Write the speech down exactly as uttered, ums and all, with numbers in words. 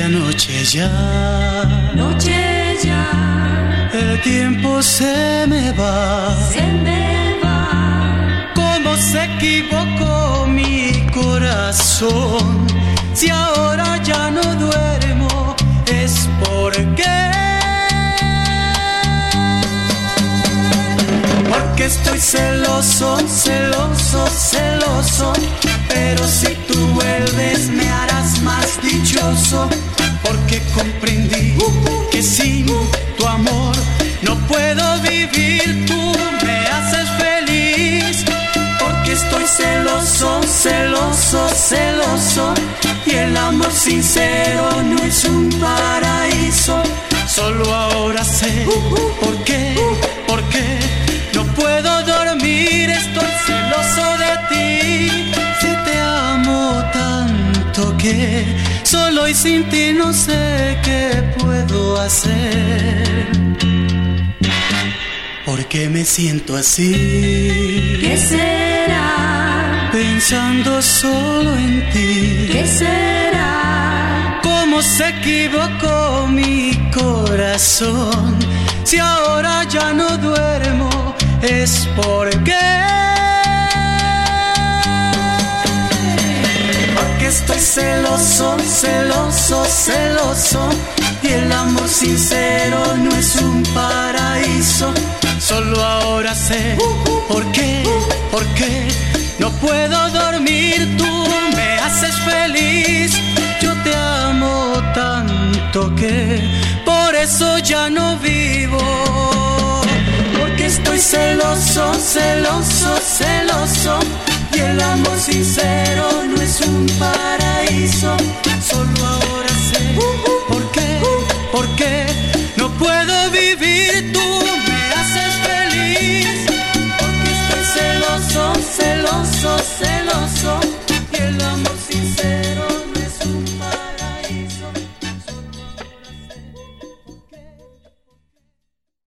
la noche ya, noche ya, el tiempo se me va, se me va. ¿Cómo se equivocó mi corazón? Si ahora ya no duermo, es porque, porque estoy celoso, celoso, celoso. Pero si tú vuelves me harás más dichoso, porque comprendí que sin tu amor no puedo vivir. Tú me haces feliz, porque estoy celoso, celoso, celoso. Y el amor sincero no es un paraíso. Solo ahora sé por qué, por qué no puedo dormir. Estoy celoso de ti. Si te amo tanto que solo y sin ti no sé qué puedo hacer. ¿Por qué me siento así? ¿Qué será? Pensando solo en ti. ¿Qué será? ¿Cómo se equivocó mi corazón? Si ahora ya no duermo, es porque, porque estoy celoso, celoso, celoso. Y el amor sincero no es un paraíso. Solo ahora sé por qué, por qué no puedo dormir. Tú me haces feliz. Yo te amo tanto que por eso ya no vivo. Porque estoy celoso, celoso, celoso. Y el amor sincero no es un paraíso.